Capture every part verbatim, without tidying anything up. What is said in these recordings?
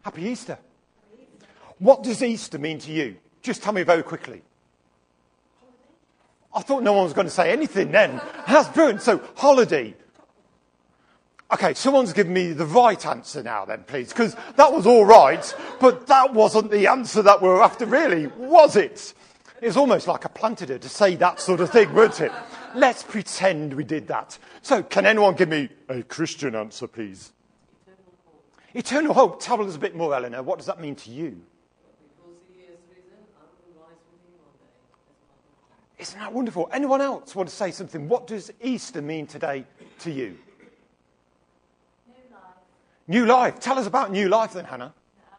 Happy Easter. What does Easter mean to you? Just tell me very quickly. I thought no one was going to say anything then. That's brilliant. So, holiday. Okay, someone's given me the right answer now then, please, because that was all right, but that wasn't the answer that we were after, really, was it? It was almost like I planted her to say that sort of thing, wasn't it? Let's pretend we did that. So, can anyone give me a Christian answer, please? Eternal hope. Eternal hope. Tell us a bit more, Eleanor. What does that mean to you? Isn't that wonderful? Anyone else want to say something? What does Easter mean today to you? New life. New life. Tell us about new life then, Hannah.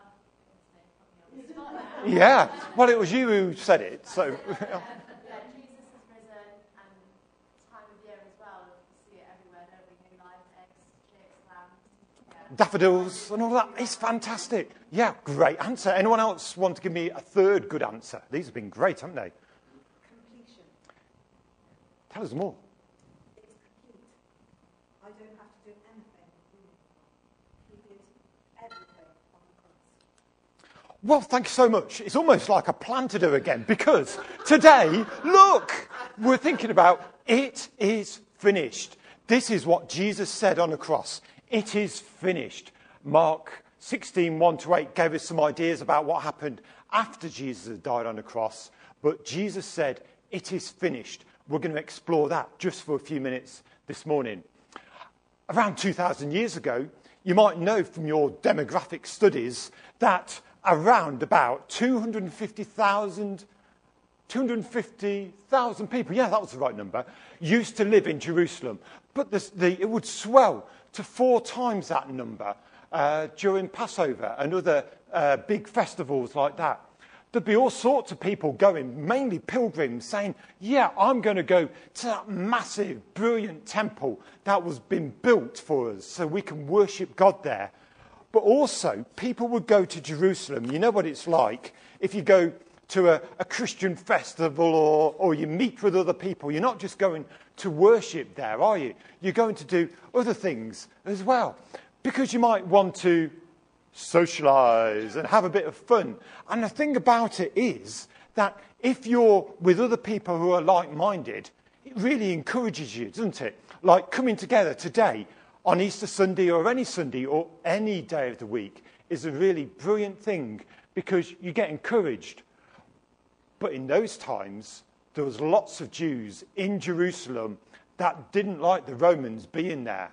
Yeah. Well, it was you who said it, so... Yeah, Jesus has risen, and time of year as well. You see it everywhere, don't we? New life, eggs, chicks, lambs. Yeah. Daffodils and all that. It's fantastic. Yeah, great answer. Anyone else want to give me a third good answer? These have been great, haven't they? Completion. Tell us more. It's complete. I don't have to do anything. He did everything on the cross. Well, thank you so much. It's almost like I planted her again, because today, look, we're thinking about it is finished. This is what Jesus said on the cross. It is finished. Mark sixteen, one to eight gave us some ideas about what happened after Jesus had died on the cross. But Jesus said, it is finished. We're going to explore that just for a few minutes this morning. Around two thousand years ago, you might know from your demographic studies that around about two hundred fifty thousand two hundred fifty thousand people, yeah, that was the right number, used to live in Jerusalem. But the, the, it would swell to four times that number uh, during Passover and other uh, big festivals like that. There'd be all sorts of people going, mainly pilgrims, saying, yeah, I'm going to go to that massive, brilliant temple that was been built for us so we can worship God there. But also, people would go to Jerusalem. You know what it's like if you go to a, a Christian festival or, or you meet with other people. You're not just going to worship there, are you? You're going to do other things as well. Because you might want to socialise and have a bit of fun. And the thing about it is that if you're with other people who are like-minded, it really encourages you, doesn't it? Like coming together today on Easter Sunday or any Sunday or any day of the week is a really brilliant thing because you get encouraged. But in those times, there was lots of Jews in Jerusalem that didn't like the Romans being there.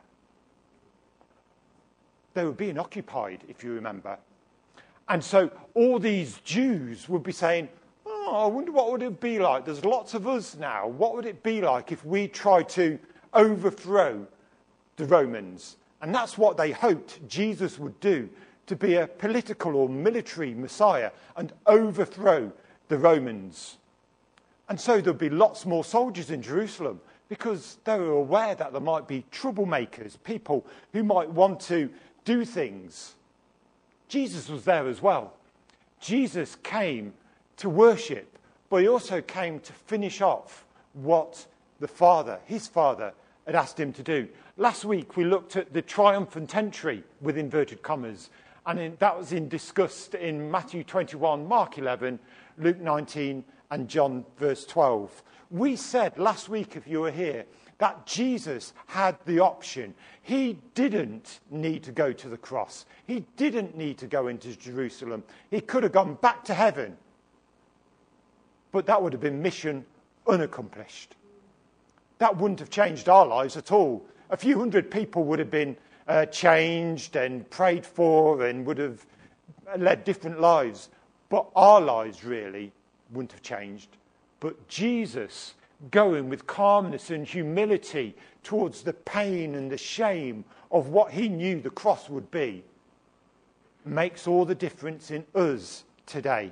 They were being occupied, if you remember. And so all these Jews would be saying, oh, I wonder what would it be like. There's lots of us now. What would it be like if we tried to overthrow the Romans? And that's what they hoped Jesus would do, to be a political or military Messiah and overthrow the Romans. And so there'd be lots more soldiers in Jerusalem because they were aware that there might be troublemakers, people who might want to do things. Jesus was there as well. Jesus came to worship, but he also came to finish off what the Father, his Father, had asked him to do. Last week we looked at the triumphant entry with inverted commas, and in, that was in, discussed in Matthew twenty-one, Mark eleven, Luke nineteen, and John verse twelve. We said last week, if you were here, that Jesus had the option. He didn't need to go to the cross. He didn't need to go into Jerusalem. He could have gone back to heaven. But that would have been mission unaccomplished. That wouldn't have changed our lives at all. A few hundred people would have been uh, changed and prayed for and would have led different lives. But our lives really wouldn't have changed. But Jesus, going with calmness and humility towards the pain and the shame of what he knew the cross would be, makes all the difference in us today.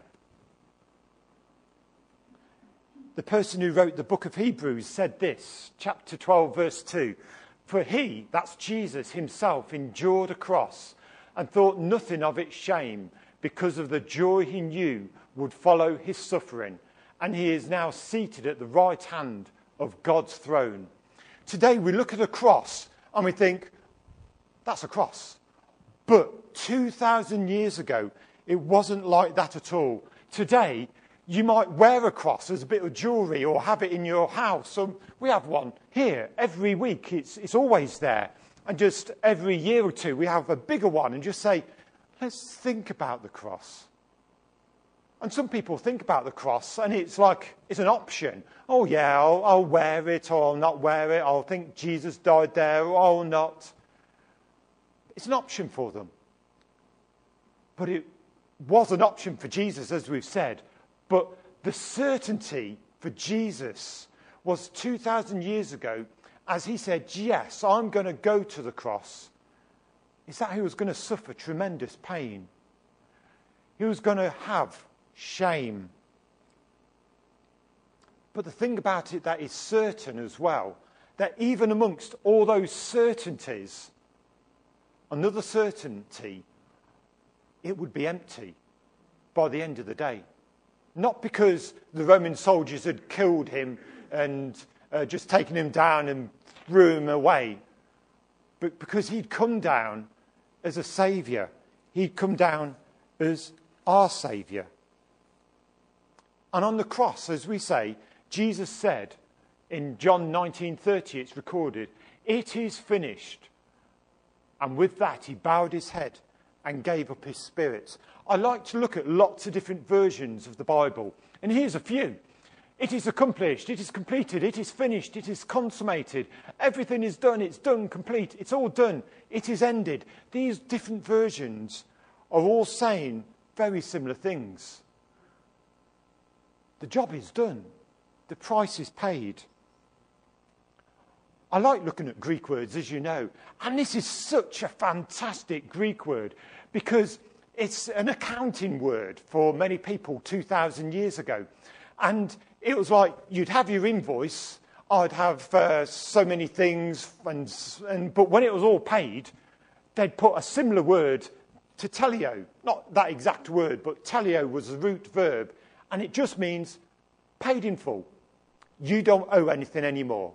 The person who wrote the book of Hebrews said this, chapter twelve, verse two, for he, that's Jesus himself, endured a cross and thought nothing of its shame because of the joy he knew would follow his suffering. And he is now seated at the right hand of God's throne. Today we look at a cross and we think, that's a cross. But two thousand years ago, it wasn't like that at all. Today, you might wear a cross as a bit of jewellery or have it in your house. So we have one here every week. It's, it's always there. And just every year or two, we have a bigger one and just say, let's think about the cross. And some people think about the cross and it's like, it's an option. Oh yeah, I'll, I'll wear it or I'll not wear it. I'll think Jesus died there or I'll not. It's an option for them. But it was an option for Jesus, as we've said. But the certainty for Jesus was two thousand years ago, as he said, yes, I'm going to go to the cross, is that he was going to suffer tremendous pain. He was going to have shame. But the thing about it that is certain as well, that even amongst all those certainties, another certainty, it would be empty by the end of the day. Not because the Roman soldiers had killed him and uh, just taken him down and threw him away, but because he'd come down as a saviour. He'd come down as our saviour. And on the cross, as we say, Jesus said in John nineteen thirty, it's recorded, it is finished. And with that, he bowed his head and gave up his spirit. I like to look at lots of different versions of the Bible. And here's a few. It is accomplished. It is completed. It is finished. It is consummated. Everything is done. It's done, complete. It's all done. It is ended. These different versions are all saying very similar things. The job is done. The price is paid. I like looking at Greek words, as you know. And this is such a fantastic Greek word because it's an accounting word for many people two thousand years ago. And it was like you'd have your invoice, I'd have uh, so many things, and, and but when it was all paid, they'd put a similar word to teleo. Not that exact word, but teleo was the root verb. And it just means paid in full. You don't owe anything anymore.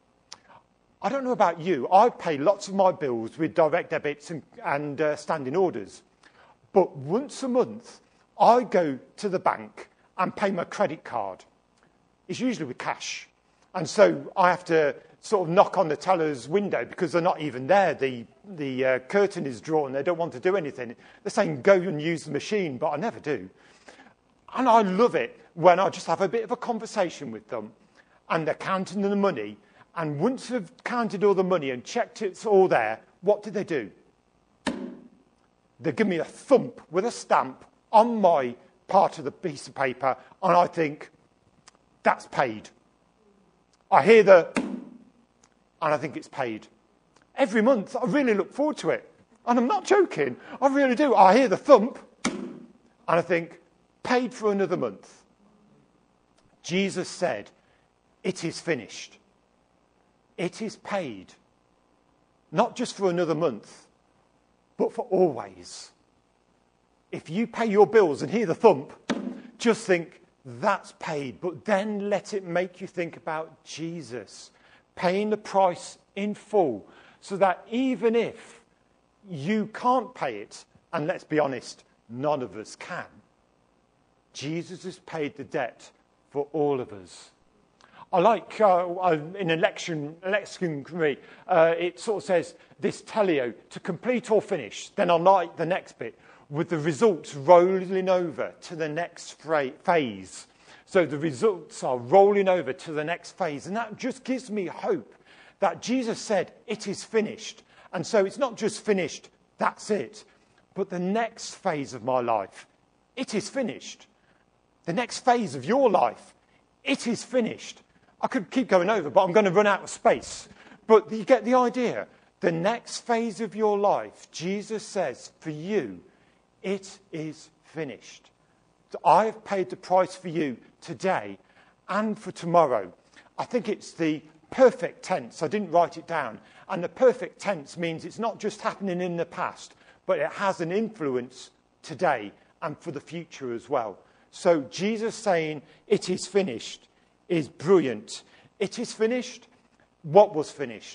I don't know about you. I pay lots of my bills with direct debits and, and uh, standing orders. But once a month, I go to the bank and pay my credit card. It's usually with cash. And so I have to sort of knock on the teller's window because they're not even there. The, the uh, curtain is drawn. They don't want to do anything. They're saying, go and use the machine, but I never do. And I love it when I just have a bit of a conversation with them and they're counting the money. And once they've counted all the money and checked it's all there, what do they do? They give me a thump with a stamp on my part of the piece of paper, and I think, that's paid. I hear the, and I think it's paid. Every month, I really look forward to it. And I'm not joking. I really do. I hear the thump, and I think, paid for another month. Jesus said, it is finished. It is paid. Not just for another month, but for always. If you pay your bills and hear the thump, just think, that's paid. But then let it make you think about Jesus paying the price in full so that even if you can't pay it, and let's be honest, none of us can, Jesus has paid the debt for all of us. I like, uh, in election, election uh, it sort of says, this teleo, to complete or finish. Then I like the next bit, with the results rolling over to the next fra- phase. So the results are rolling over to the next phase. And that just gives me hope that Jesus said, it is finished. And so it's not just finished, that's it. But the next phase of my life, it is finished. The next phase of your life, it is finished. I could keep going over, but I'm going to run out of space. But you get the idea. The next phase of your life, Jesus says, for you, it is finished. I have paid the price for you today and for tomorrow. I think it's the perfect tense. I didn't write it down. And the perfect tense means it's not just happening in the past, but it has an influence today and for the future as well. So Jesus saying, it is finished, is brilliant. It is finished. What was finished?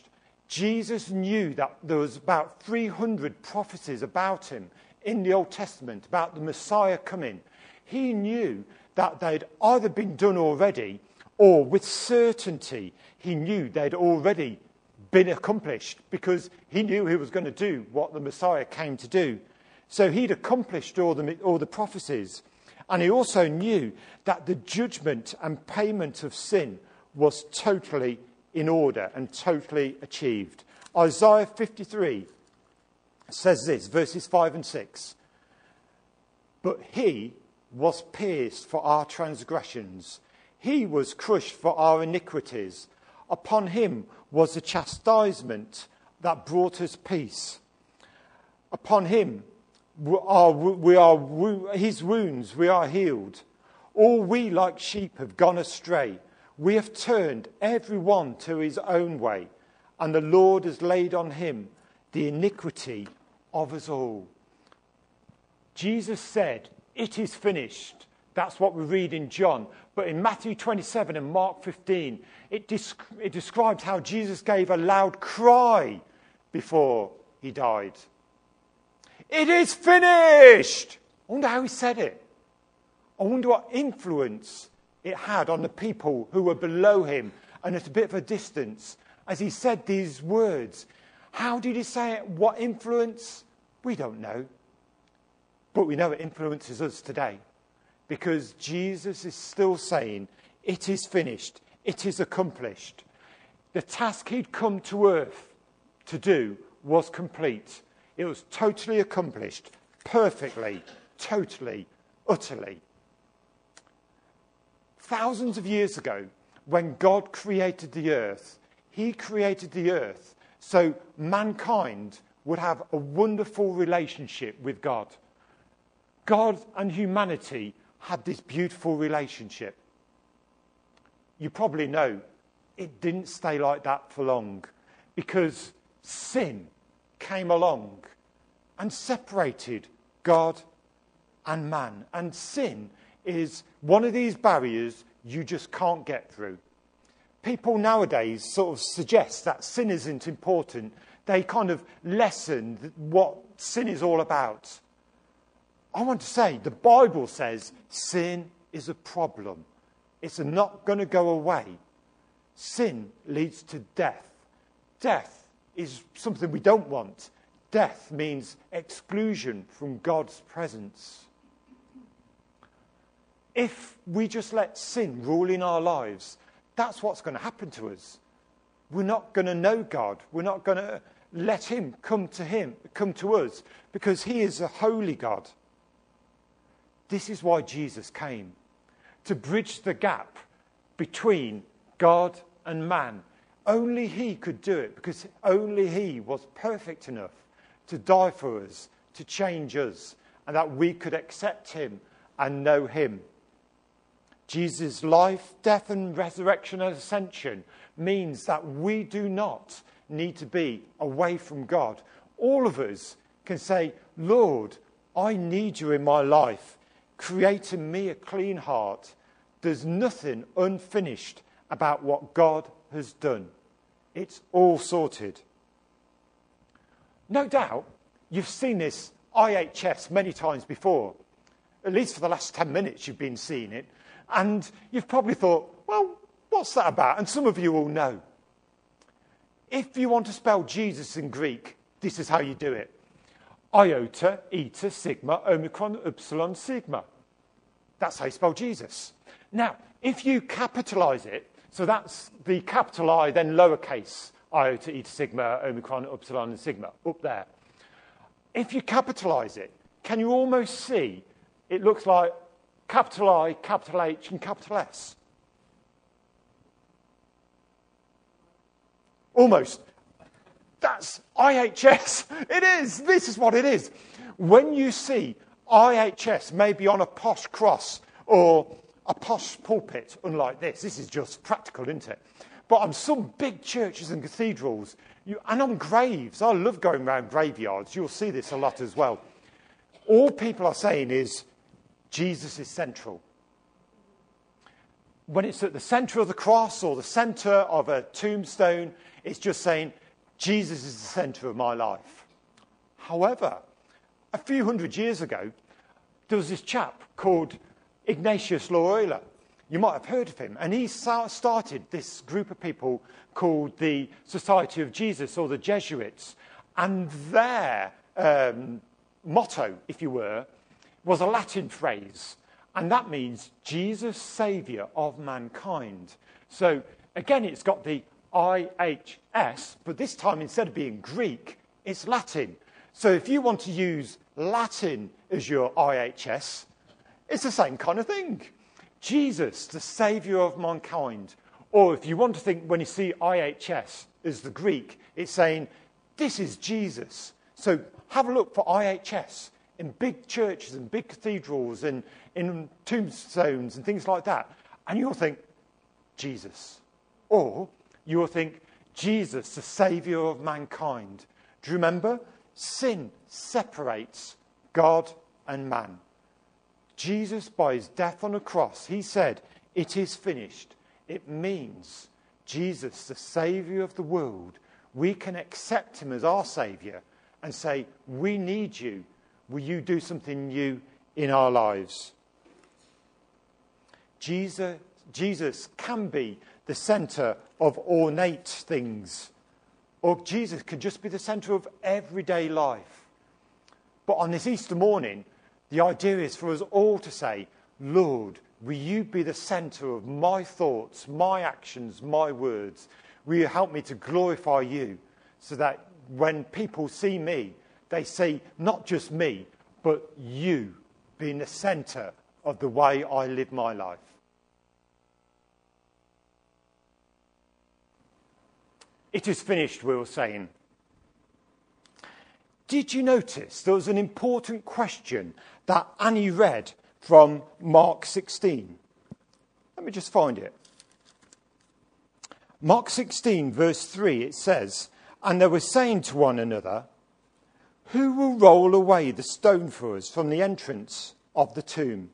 Jesus knew that there was about three hundred prophecies about him in the Old Testament, about the Messiah coming. He knew that they'd either been done already, or with certainty he knew they'd already been accomplished, because he knew he was going to do what the Messiah came to do. So he'd accomplished all the, all the prophecies. And he also knew that the judgment and payment of sin was totally in order and totally achieved. Isaiah fifty-three says this, verses five and six. But he was pierced for our transgressions. He was crushed for our iniquities. Upon him was the chastisement that brought us peace. Upon him we are, we are his wounds we are healed. All we like sheep have gone astray. We have turned every one to his own way, and the Lord has laid on him the iniquity of us all. Jesus said, "It is finished." That's what we read in John. But in Matthew twenty-seven and Mark fifteen, it, desc- it describes how Jesus gave a loud cry before he died. It is finished! I wonder how he said it. I wonder what influence it had on the people who were below him and at a bit of a distance as he said these words. How did he say it? What influence? We don't know. But we know it influences us today, because Jesus is still saying, it is finished, it is accomplished. The task he'd come to earth to do was complete. It was totally accomplished, perfectly, totally, utterly. Thousands of years ago, when God created the earth, he created the earth so mankind would have a wonderful relationship with God. God and humanity had this beautiful relationship. You probably know it didn't stay like that for long, because sin came along and separated God and man. And sin is one of these barriers you just can't get through. People nowadays sort of suggest that sin isn't important. They kind of lessen what sin is all about. I want to say, the Bible says sin is a problem. It's not going to go away. Sin leads to death. Death is something we don't want. Death means exclusion from God's presence. If we just let sin rule in our lives, that's what's going to happen to us. We're not going to know God. We're not going to let him come to him, come to us, because he is a holy God. This is why Jesus came, to bridge the gap between God and man. Only he could do it, because only he was perfect enough to die for us, to change us, and that we could accept him and know him. Jesus' life, death and resurrection and ascension means that we do not need to be away from God. All of us can say, Lord, I need you in my life. Create in me a clean heart. There's nothing unfinished about what God has done. It's all sorted. No doubt you've seen this I H S many times before. At least for the last ten minutes you've been seeing it. And you've probably thought, well, what's that about? And some of you will know. If you want to spell Jesus in Greek, this is how you do it. Iota, eta, sigma, omicron, upsilon, sigma. That's how you spell Jesus. Now, if you capitalise it, so that's the capital I, then lowercase, iota, eta, sigma, omicron, upsilon, and sigma, up there. If you capitalise it, can you almost see it looks like capital I, capital H, and capital S? Almost. That's I H S. It is. This is what it is. When you see I H S maybe on a posh cross or a posh pulpit, unlike this, this is just practical, isn't it? But on some big churches and cathedrals, you, and on graves, I love going around graveyards, you'll see this a lot as well. All people are saying is, Jesus is central. When it's at the centre of the cross or the centre of a tombstone, it's just saying, Jesus is the centre of my life. However, a few hundred years ago, there was this chap called Ignatius Loyola. You might have heard of him. And he started this group of people called the Society of Jesus, or the Jesuits. And their um, motto, if you were, was a Latin phrase. And that means Jesus, Saviour of mankind. So, again, it's got the I H S, but this time, instead of being Greek, it's Latin. So if you want to use Latin as your I H S, it's the same kind of thing. Jesus, the Saviour of mankind. Or if you want to think, when you see I H S as the Greek, it's saying, this is Jesus. So have a look for I H S in big churches and big cathedrals and in tombstones and things like that. And you'll think, Jesus. Or you'll think, Jesus, the Saviour of mankind. Do you remember? Sin separates God and man. Jesus, by his death on a cross, he said, it is finished. It means Jesus, the Saviour of the world, we can accept him as our Saviour and say, we need you. Will you do something new in our lives? Jesus, Jesus can be the centre of ornate things. Or Jesus could just be the centre of everyday life. But on this Easter morning, the idea is for us all to say, Lord, will you be the centre of my thoughts, my actions, my words? Will you help me to glorify you so that when people see me, they see not just me, but you being the centre of the way I live my life? It is finished, we were saying. Did you notice there was an important question that Annie read from Mark sixteen? Let me just find it. Mark sixteen, verse three, it says, and they were saying to one another, who will roll away the stone for us from the entrance of the tomb?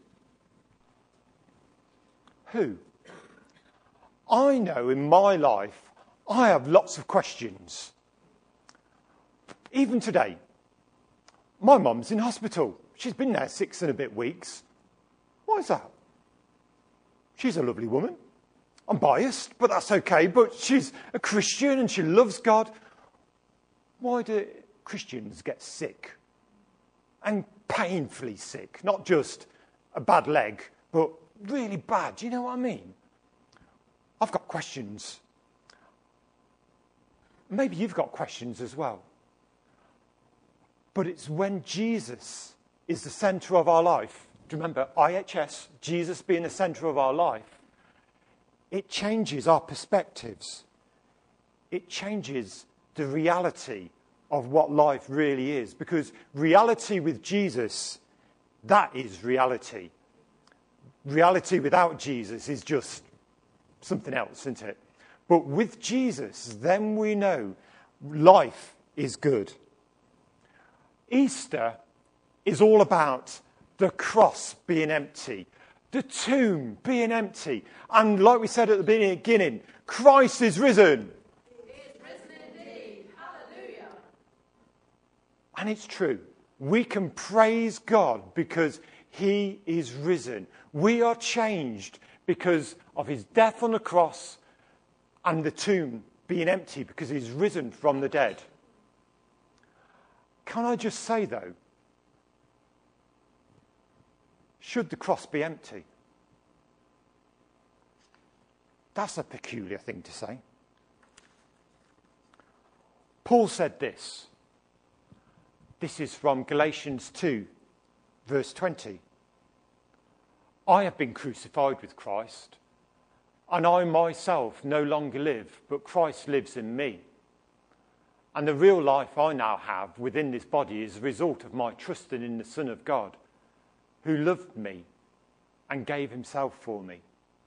Who? I know in my life, I have lots of questions. Even today, my mum's in hospital. She's been there six and a bit weeks. Why is that? She's a lovely woman. I'm biased, but that's okay. But she's a Christian and she loves God. Why do Christians get sick? And painfully sick. Not just a bad leg, but really bad. Do you know what I mean? I've got questions. Maybe you've got questions as well. But it's when Jesus is the centre of our life. Do you remember I H S, Jesus being the centre of our life? It changes our perspectives. It changes the reality of what life really is. Because reality with Jesus, that is reality. Reality without Jesus is just something else, isn't it? But with Jesus, then we know life is good. Easter is all about the cross being empty, the tomb being empty. And like we said at the beginning, Christ is risen. He is risen indeed. Hallelujah. And it's true. We can praise God because he is risen. We are changed because of his death on the cross and the tomb being empty because he's risen from the dead. Can I just say, though, should the cross be empty? That's a peculiar thing to say. Paul said this. This is from Galatians two, verse twenty. I have been crucified with Christ, and I myself no longer live, but Christ lives in me. And the real life I now have within this body is a result of my trusting in the Son of God, who loved me and gave himself for me.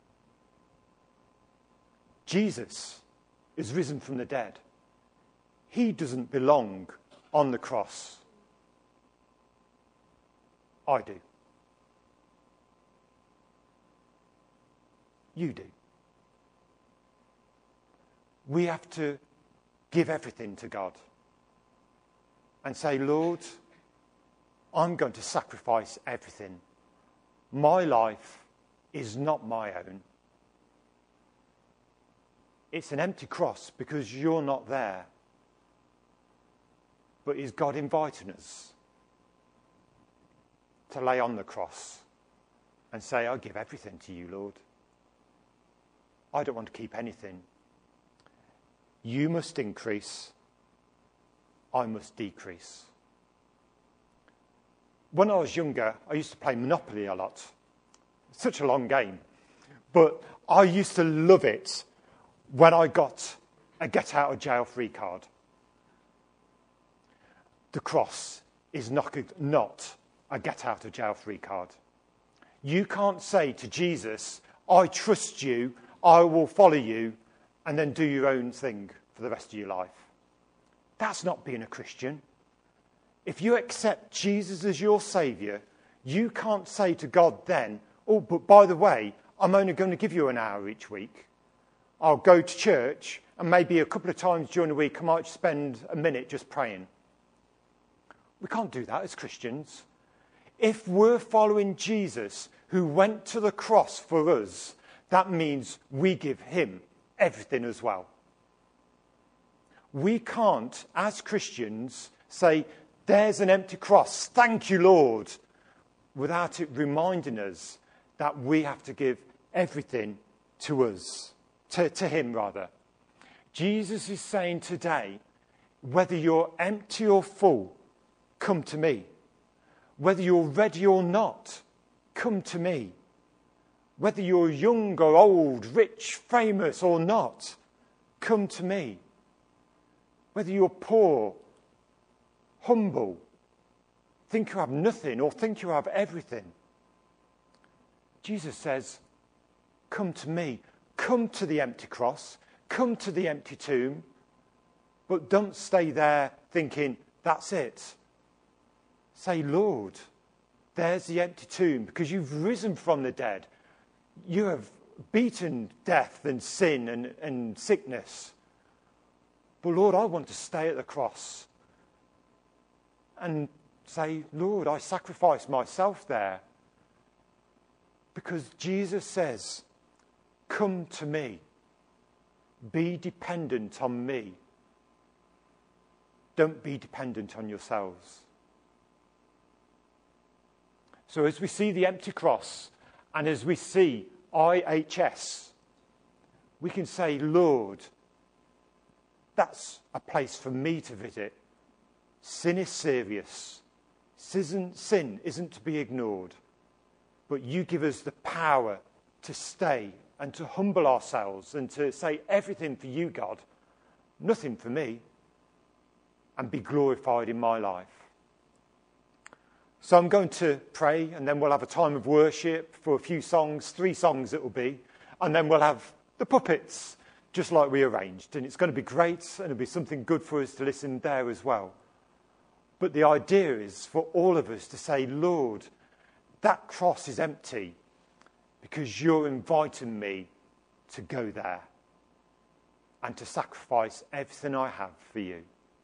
Jesus is risen from the dead. He doesn't belong on the cross. I do. You do. We have to give everything to God and say, Lord, I'm going to sacrifice everything. My life is not my own. It's an empty cross because you're not there. But is God inviting us to lay on the cross and say, I give everything to you, Lord. I don't want to keep anything. You must increase. I must decrease. When I was younger, I used to play Monopoly a lot. Such a long game. But I used to love it when I got a get-out-of-jail-free card. The cross is not a, not a get-out-of-jail-free card. You can't say to Jesus, I trust you, I will follow you, and then do your own thing for the rest of your life. That's not being a Christian. If you accept Jesus as your Saviour, you can't say to God then, oh, but by the way, I'm only going to give you an hour each week. I'll go to church, and maybe a couple of times during the week I might spend a minute just praying. We can't do that as Christians. If we're following Jesus, who went to the cross for us, that means we give him everything as well. We can't, as Christians, say, there's an empty cross, thank you, Lord, without it reminding us that we have to give everything to us, to, to him rather. Jesus is saying today, whether you're empty or full, come to me. Whether you're ready or not, come to me. Whether you're young or old, rich, famous or not, come to me. Whether you're poor, humble, think you have nothing or think you have everything. Jesus says, come to me. Come to the empty cross. Come to the empty tomb. But don't stay there thinking, that's it. Say, Lord, there's the empty tomb because you've risen from the dead. You have beaten death and sin and, and sickness. But Lord, I want to stay at the cross and say, Lord, I sacrifice myself there. Because Jesus says, come to me. Be dependent on me. Don't be dependent on yourselves. So as we see the empty cross and as we see I H S, we can say, Lord, that's a place for me to visit. Sin is serious. Sin, sin isn't to be ignored. But you give us the power to stay and to humble ourselves and to say everything for you, God, nothing for me, and be glorified in my life. So I'm going to pray, and then we'll have a time of worship for a few songs, three songs it will be, and then we'll have the puppets, just like we arranged. And it's going to be great, and it'll be something good for us to listen there as well. But the idea is for all of us to say, Lord, that cross is empty because you're inviting me to go there and to sacrifice everything I have for you.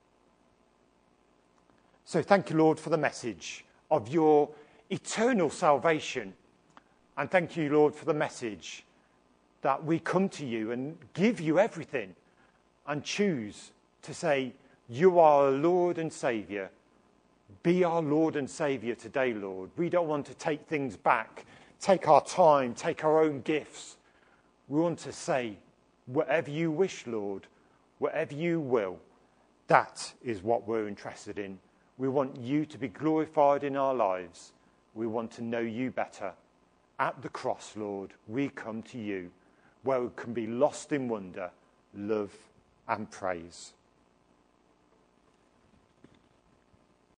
So thank you, Lord, for the message of your eternal salvation. And thank you, Lord, for the message that we come to you and give you everything and choose to say, you are our Lord and Saviour. Be our Lord and Saviour today, Lord. We don't want to take things back, take our time, take our own gifts. We want to say, whatever you wish, Lord, whatever you will, that is what we're interested in. We want you to be glorified in our lives. We want to know you better. At the cross, Lord, we come to you where we can be lost in wonder, love and praise.